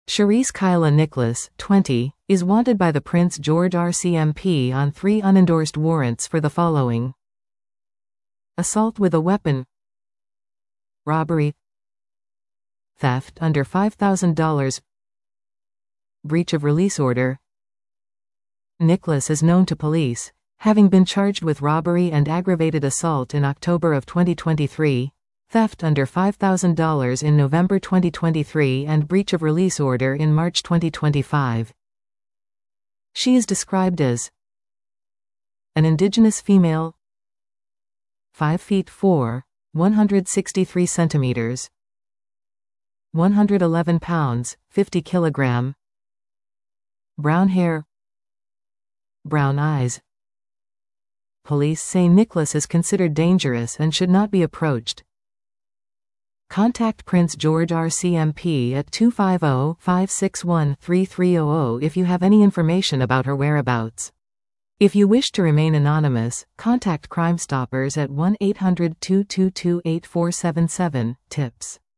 Charisse Kyla Nicholas, 20, is wanted by the Prince George RCMP on 3 unendorsed warrants for the following: assault with a weapon, robbery, theft under $5,000, breach of release order. Nicholas is known to police, having been charged with robbery and aggravated assault in October of 2023, theft under $5,000 in November 2023 and breach of release order in March 2025. She is described as an Indigenous female, 5 feet 4, 163 centimeters, 111 pounds, 50 kilogram, brown hair, brown eyes. Police say Nicholas is considered dangerous and should not be approached. Contact Prince George RCMP at 250-561-3300 if you have any information about her whereabouts. If you wish to remain anonymous, contact Crime Stoppers at 1-800-222-8477. Tips.